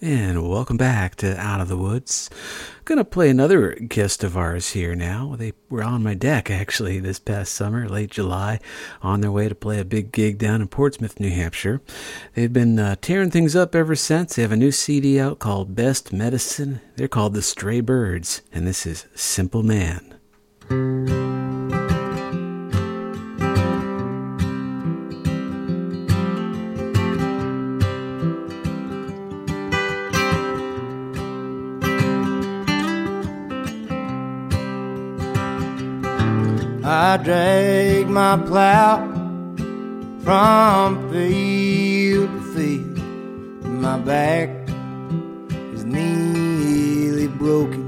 And welcome back to Out of the Woods. Gonna play another guest of ours here now. They were on my deck actually this past summer, late July, on their way to play a big gig down in Portsmouth, New Hampshire. They've been tearing things up ever since. They have a new CD out called Best Medicine. They're called The Stray Birds, and this is Simple Man. I drag my plow from field to field. My back is nearly broken,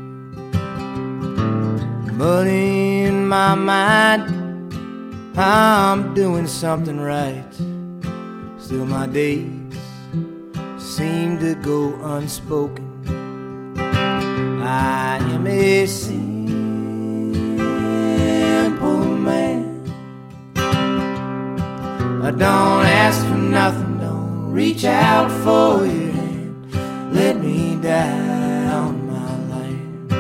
but in my mind I'm doing something right. Still my days seem to go unspoken. I am a simple man. I don't ask for nothing, don't reach out for your hand. Let me die on my land.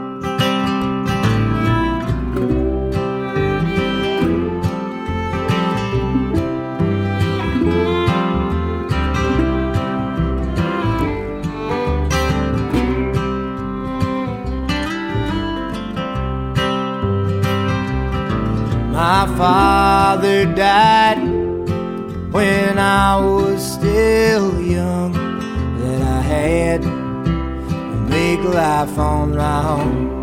My father died when I was still young, that I had to make life on my own.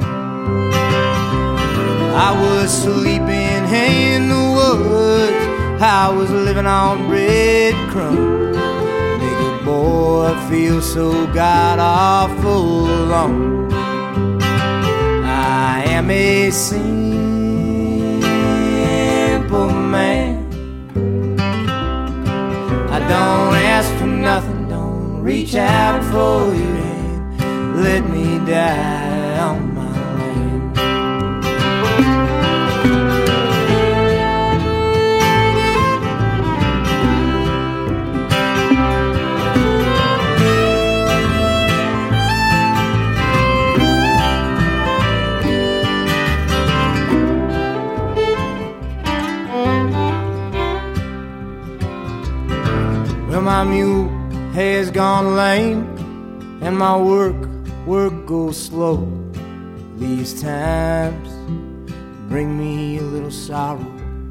I was sleeping in the woods, I was living on breadcrumbs. Make a boy feel so god-awful alone. I am a simple man. I don't ask for nothing, don't reach out for your hand. Let me die on my land. Well, my mule has gone lame, and my work goes slow. These times bring me a little sorrow.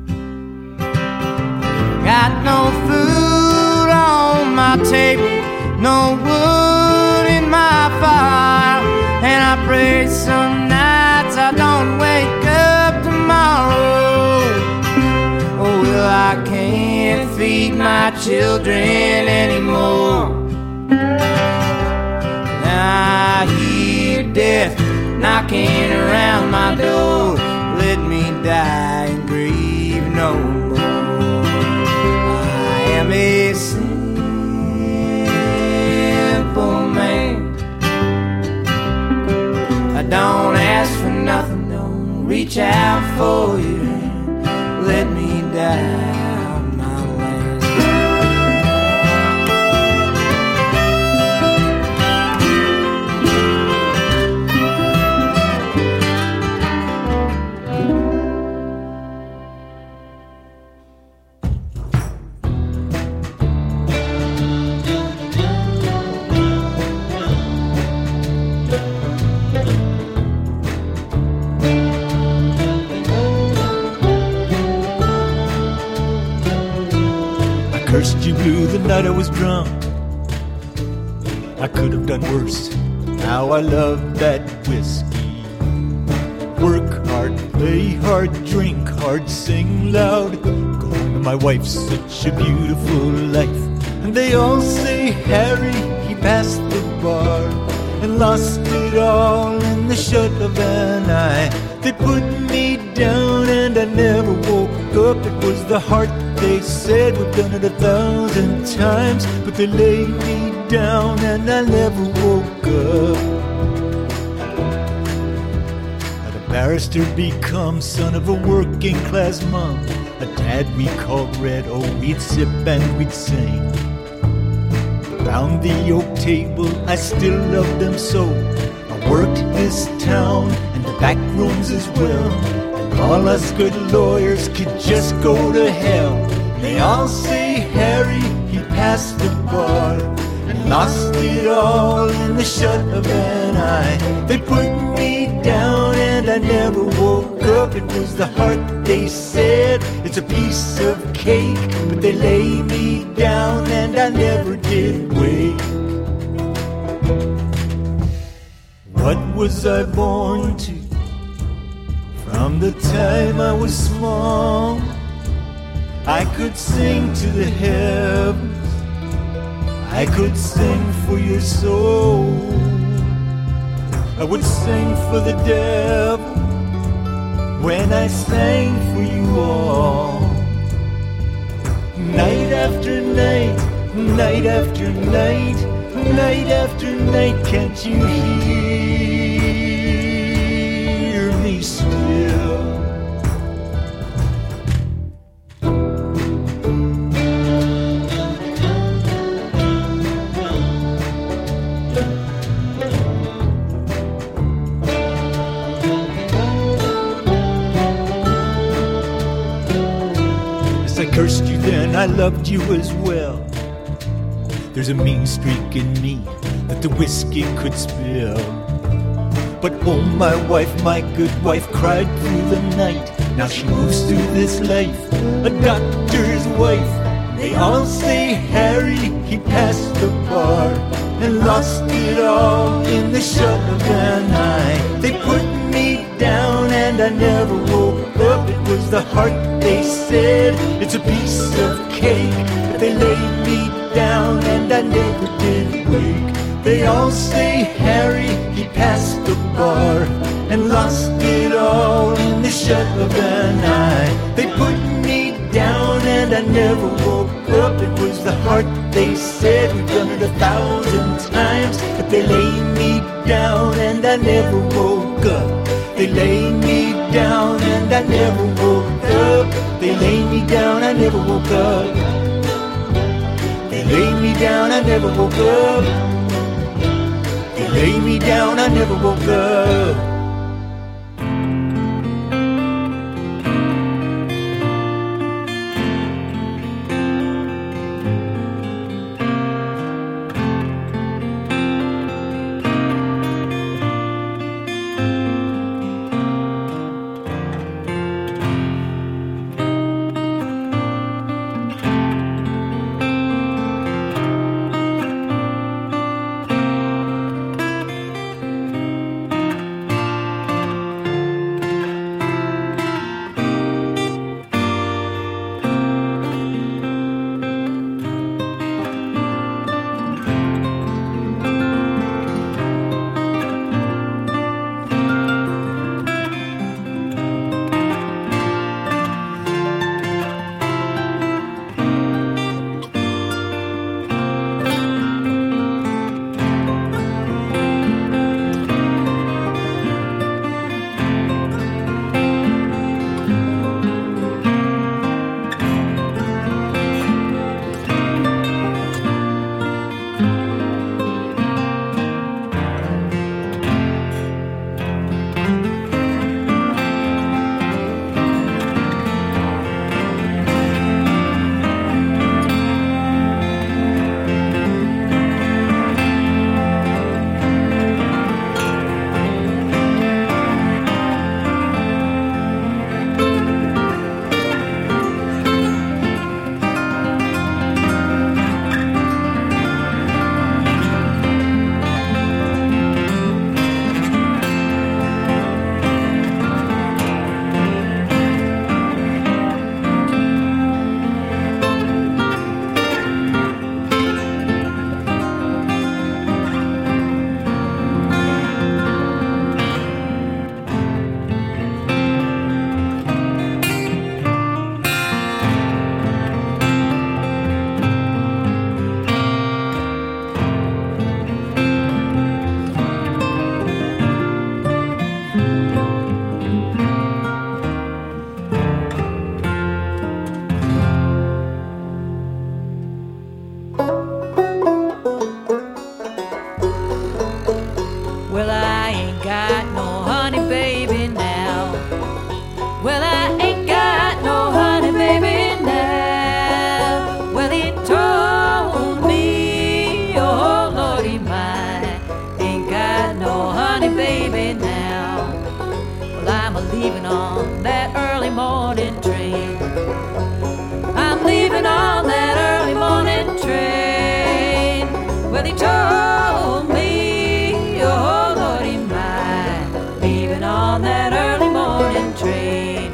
Got no food on my table, no wood in my fire, and I pray some nights I don't wake up tomorrow. Oh, well, I can't feed my children anymore. I hear death knocking around my door. Let me die and grieve no more. I am a simple man. I don't ask for nothing, don't reach out for your hand. Let me die. Cursed you blue the night I was drunk. I could have done worse. How I love that whiskey. Work hard, play hard, drink hard, sing loud. Go home to my wife, such a beautiful life. And they all say Harry, he passed the bar and lost it all in the shut of an eye. They put me down and I never woke up. It was the heart, they said, we've done it 1,000 times. But they laid me down and I never woke up. Had a barrister become son of a working class mom. A dad we called Red, oh we'd sip and we'd sing. Round the oak table, I still love them so. I worked this town and the back rooms as well. And all us good lawyers could just go to hell. They all say Harry, he passed the bar and lost it all in the shut of an eye. They put me down and I never woke up. It was the heart, they said, it's a piece of cake. But they lay me down and I never did wake. What was I born to? From the time I was small, I could sing to the heavens, I could sing for your soul, I would sing for the devil when I sang for you all. Night after night, night after night, night after night, can't you hear me still? I cursed you then, I loved you as well. There's a mean streak in me that the whiskey could spill. But oh, my wife, my good wife, cried through the night. Now she moves through this life, a doctor's wife. They all say Harry, he passed the bar and lost it all in the shut of an eye. They put me down and I never woke up. It was the heart, they said, it's a piece of cake. But they laid me down and I never did wake. They all say Harry, he passed the bar and lost it all in the shut of an eye. They put me down and I never woke up. It was the heart, they said, we've done it 1,000 times. But they laid me down and I never woke up. They laid me down and I never woke up. They laid me down, I never woke up. They laid me down, I never woke up. They laid me down, I never woke up. on that early morning train. Well, he told me, oh Lordy my, leaving on that early morning train.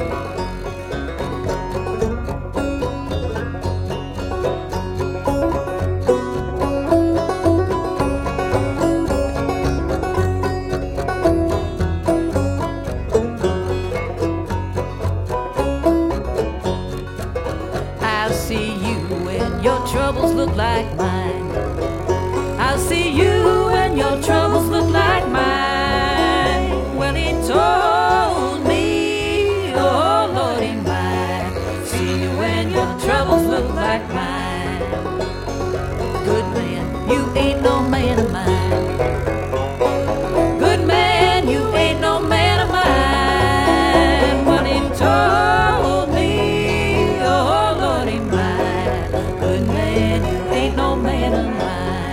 I'll see you when your troubles look like mine. I'll see you when your troubles look like mine. Well, he told me, oh Lordy my, see you when your troubles look like mine. Good man, you ain't no man of mine. Good man, you ain't no man of mine. Well, he told me, oh Lordy my, good man, you ain't no man of mine.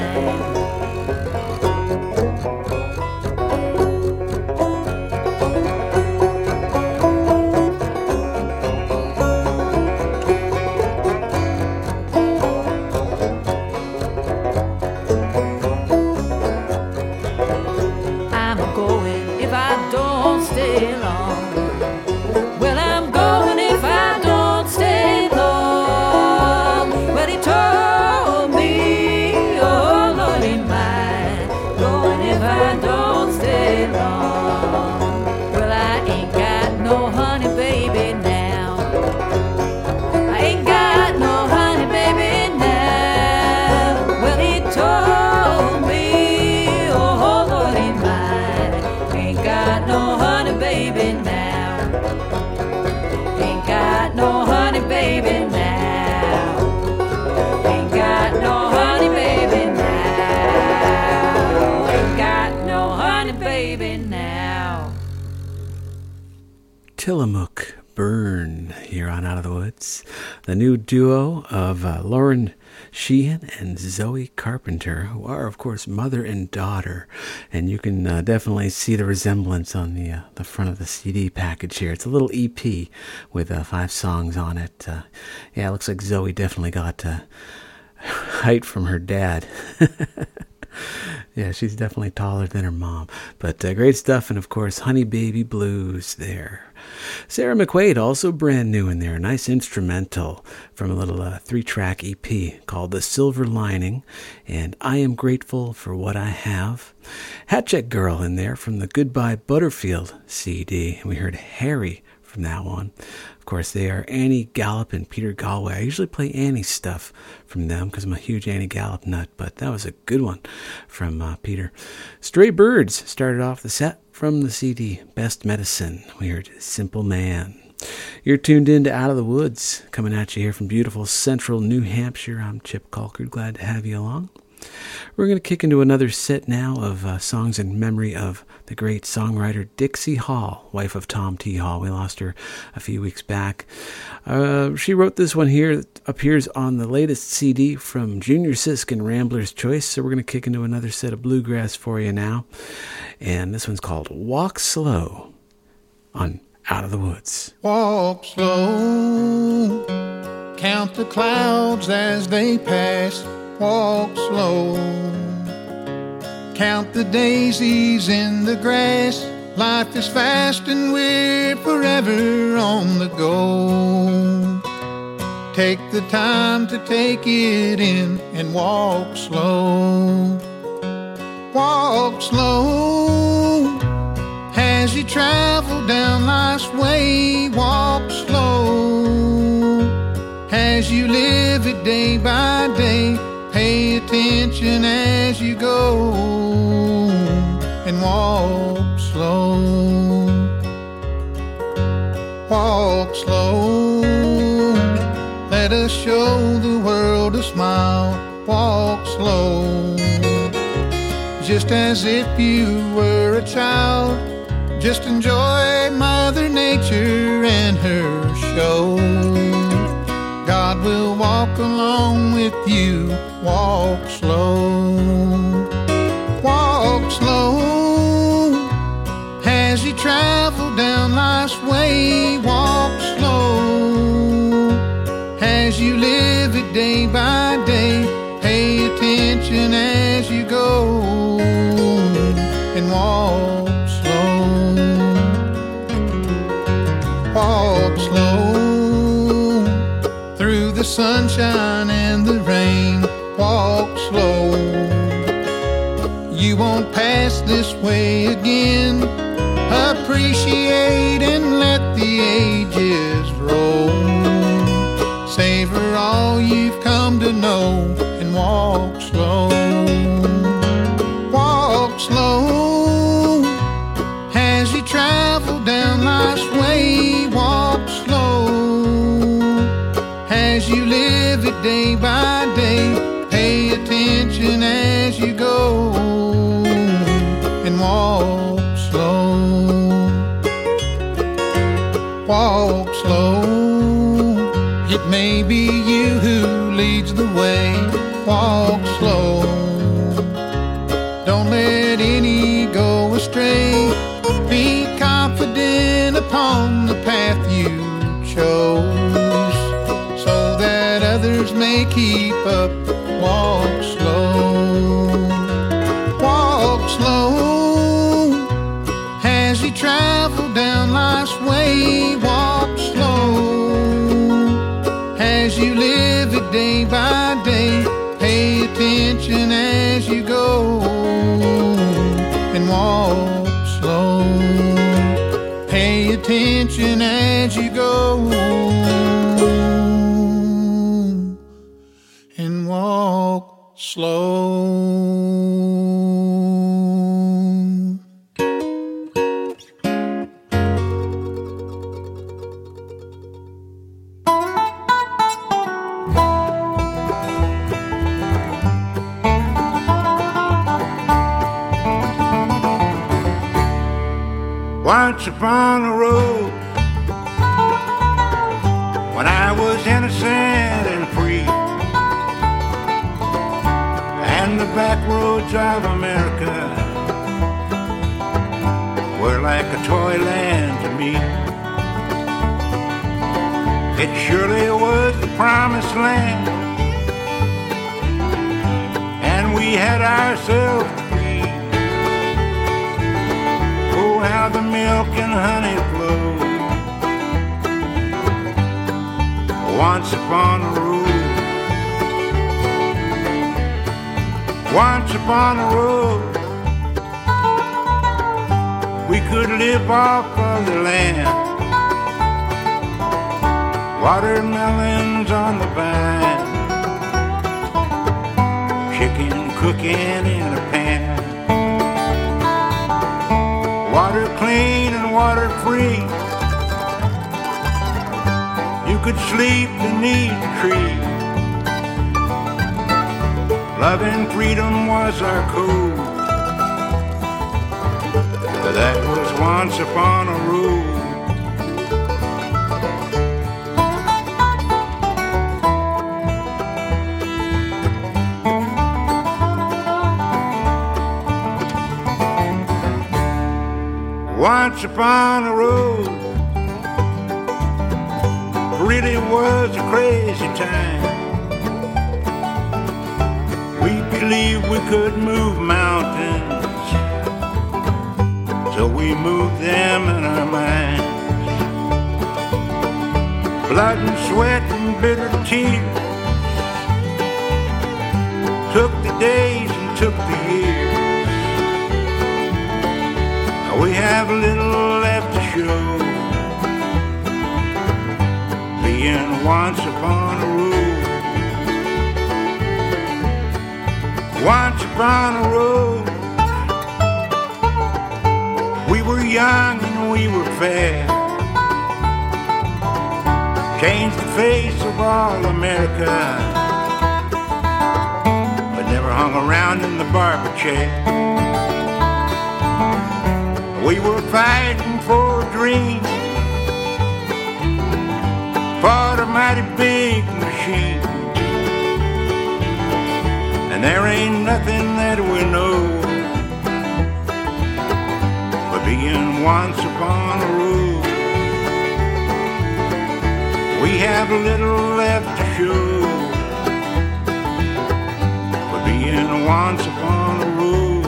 I'm a-going if I don't stay long. Well, I'm going if I don't stay long. Well, he told me, oh Lordy my, going if I don't stay long. Well, I ain't got no honey baby now. I ain't got no honey baby now. Well, he told me, oh Lordy my, ain't got no honey baby now. Ain't got no honey baby now. Ain't got no honey baby now. Ain't got no honey baby now. Tillamook Burn here on Out of the Woods. The new duo of Lauren Sheehan and Zoe Carpenter, who are, of course, mother and daughter. And you can definitely see the resemblance on the front of the CD package here. It's a little EP with 5 songs on it. Yeah, it looks like Zoe definitely got height from her dad. Yeah, she's definitely taller than her mom. But great stuff, and of course, Honey Baby Blues there. Sarah McQuaid, also brand new in there. Nice instrumental from a little 3-track EP called The Silver Lining and I Am Grateful for What I Have. Hatchet Girl in there from the Goodbye Butterfield CD. We heard Harry from that one. Of course, they are Annie Gallup and Peter Galway. I usually play Annie's stuff from them because I'm a huge Annie Gallup nut, but that was a good one from Peter. Stray Birds started off the set from the CD Best Medicine. We heard Simple Man. You're tuned in to Out of the Woods, coming at you here from beautiful central New Hampshire. I'm Chip Colcord, glad to have you along. We're going to kick into another set now of songs in memory of the great songwriter Dixie Hall, wife of Tom T. Hall. We lost her a few weeks back. She wrote this one here that appears on the latest CD from Junior Sisk and Rambler's Choice. So we're going to kick into another set of bluegrass for you now. And this one's called Walk Slow on Out of the Woods. Walk slow, count the clouds as they pass. Walk slow, count the daisies in the grass. Life is fast and we're forever on the go. Take the time to take it in and walk slow. Walk slow as you travel down life's way. Walk slow as you live it day by day. Pay attention as you go and walk slow. Walk slow. Let us show the world a smile. Walk slow. Just as if you were a child. Just enjoy Mother Nature and her show. God will walk along with you. Walk slow. Walk slow as you travel down life's way. Walk slow as you live it day by day. Pay attention as you go and walk slow. Walk slow through the sunshine and the rain. Walk slow. You won't pass this way again. Appreciate and let the ages roll. Savor all you've come to know and walk slow. Walk slow as you travel down life's way. Walk slow as you live it day by day. Pay attention as you go and walk slow. Walk slow. It may be you who leads the way. Walk slow. Don't let any go astray. Be confident upon the path you chose, so that others may keep up. Walk slow. Walk slow as you travel down life's way. Walk slow as you live it day by day. Pay attention as you go and walk slow. Pay attention as you go and walk slow. Once upon a road, when I was innocent and free, and the back roads of America were like a toy land to me. It surely was the promised land, and we had ourselves to feed. Oh, how the milk and honey flowed. Once upon a road, once upon a road, we could live off of the land. Watermelons on the vine, chicken cooking in a pan. Water clean and water free. You could sleep beneath a tree. Love and freedom was our code. That was once upon a road. Once upon a road, really was a crazy time. We believed we could move mountains, so we moved them in our minds. Blood and sweat and bitter tears took the days and took the years. We have little left to show, being once upon a road. Once upon a road, we were young and we were fair. Changed the face of all America, but never hung around in the barber chair. We were fighting for a dream, fought a mighty big machine, and there ain't nothing that we know but being once upon a road. We have little left to show, once upon a road.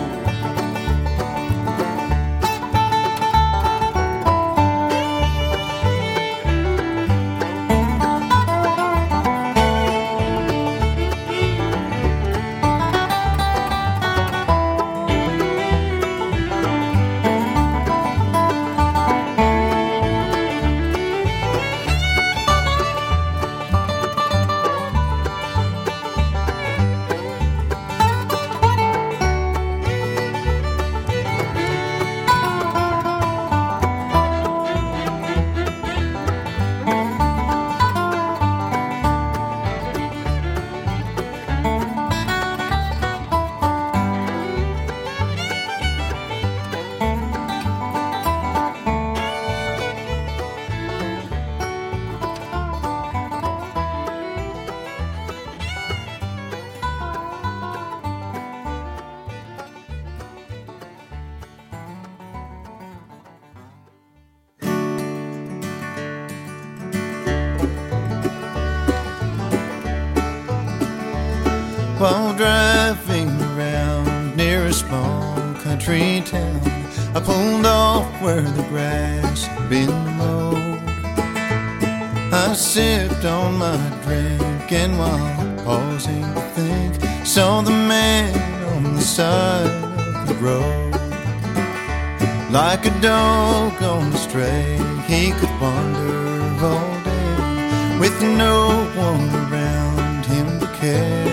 While driving around near a small country town, I pulled off where the grass had been mowed. I sipped on my drink and while pausing to think, saw the man on the side of the road. Like a dog on a stray, he could wander all day with no one around him to care.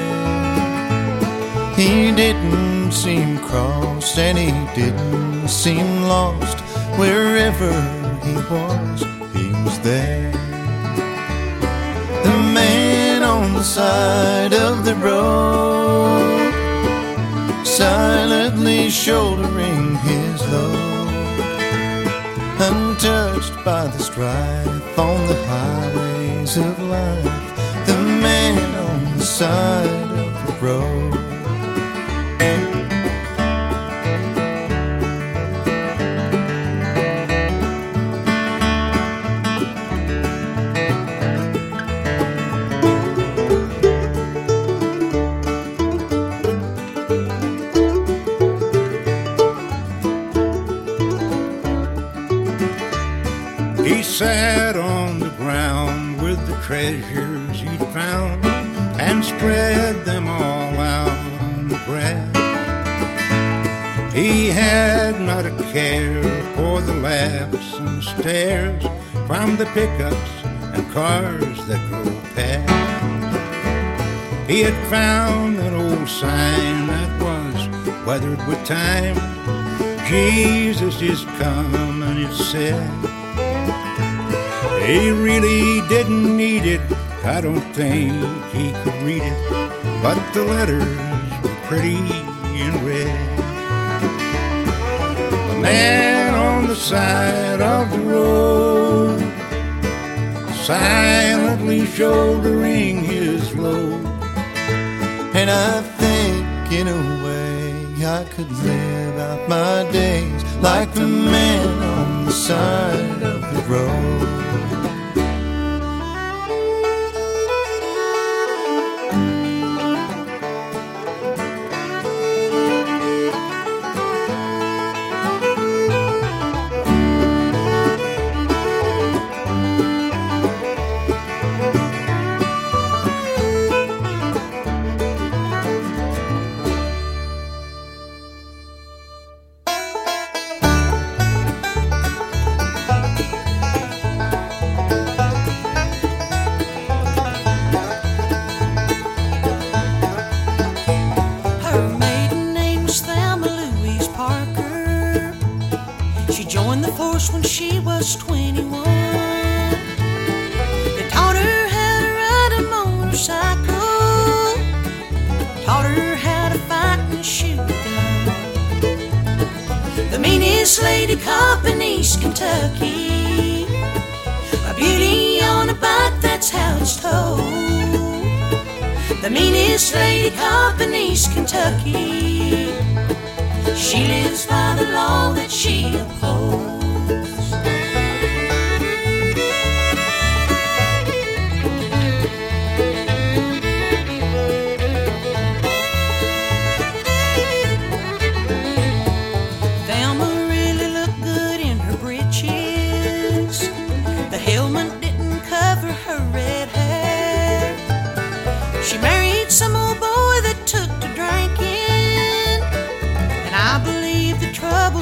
He didn't seem cross and he didn't seem lost. Wherever he was there. The man on the side of the road, silently shouldering his load, untouched by the strife on the highways of life. The man on the side of the road. He sat on the ground with the treasures he'd found and spread them all out on the grass. He had not a care for the laughs and stares from the pickups and cars that drove past. He had found an old sign that was weathered with time. Jesus is coming, it said. He really didn't need it, I don't think he could read it, but the letters were pretty in red. The man on the side of the road, silently shouldering his load. And I think in a way I could live out my days like the man on the side of the road. When she was 21, they taught her how to ride a motorcycle, taught her how to fight and shoot a gun. The meanest lady cop in East Kentucky, a beauty on a bike, that's how it's told. The meanest lady cop in East Kentucky, she lives by the law that she upholds.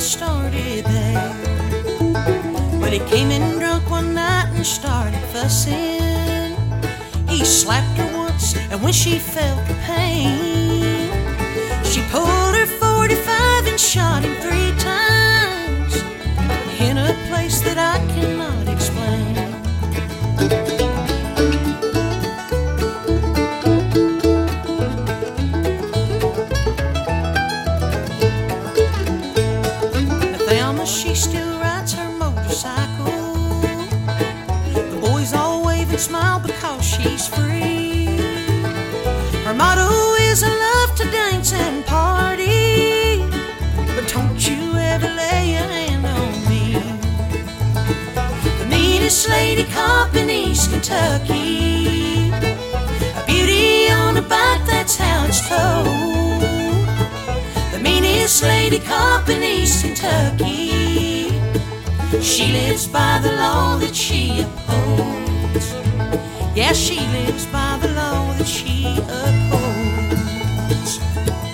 started there. But he came in drunk one night and started fussing. He slapped her once, and when she felt the pain, she pulled her .45 and shot him 3 times in a place that I cannot explain. Thelma, she still rides her motorcycle. The boys all wave and smile because she's free. Her motto is I love to dance and party, but don't you ever lay a hand on me. The meanest lady cop in East Kentucky, a beauty on a bike, that's how it's told. The meanest lady cop in East Kentucky, she lives by the law that she upholds. Yeah, she lives by the law that she upholds.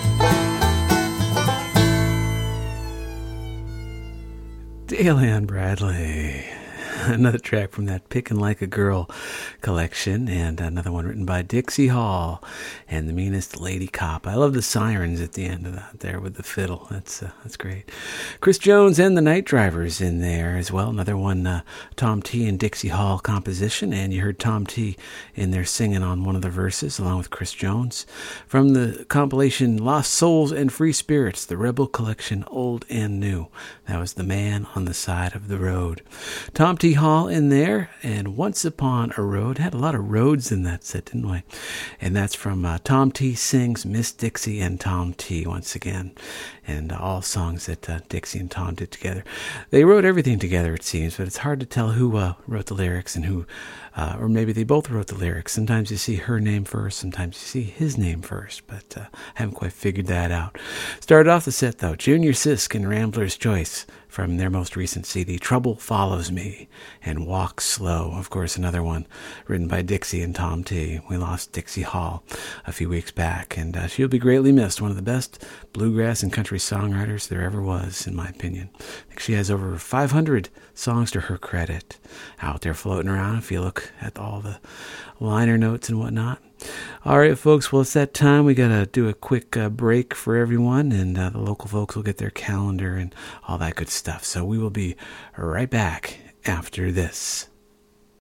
Dale Ann Bradley. Another track from that Pickin' Like a Girl collection, and another one written by Dixie Hall and The Meanest Lady Cop. I love the sirens at the end of that there with the fiddle. That's great. Chris Jones and the Night Drivers in there as well. Another one, Tom T and Dixie Hall composition, and you heard Tom T in there singing on one of the verses along with Chris Jones from the compilation Lost Souls and Free Spirits, the Rebel Collection, Old and New. That was The Man on the Side of the Road. Tom T. Hall in there, and Once Upon a Road. Had a lot of roads in that set, didn't we? And that's from Tom T. Sings, Miss Dixie and Tom T. once again. And all songs that Dixie and Tom did together. They wrote everything together, it seems, but it's hard to tell who wrote the lyrics and who, or maybe they both wrote the lyrics. Sometimes you see her name first, sometimes you see his name first, but I haven't quite figured that out. Started off the set, though, Junior Sisk and Rambler's Choice from their most recent CD, Trouble Follows Me and Walk Slow. Of course, another one written by Dixie and Tom T. We lost Dixie Hall a few weeks back, and she'll be greatly missed. One of the best bluegrass and country songwriters there ever was, in my opinion. I think she has over 500 songs to her credit out there floating around if you look at all the liner notes and whatnot. All right, folks, well, it's that time. We got to do a quick break for everyone, and the local folks will get their calendar and all that good stuff. So we will be right back after this.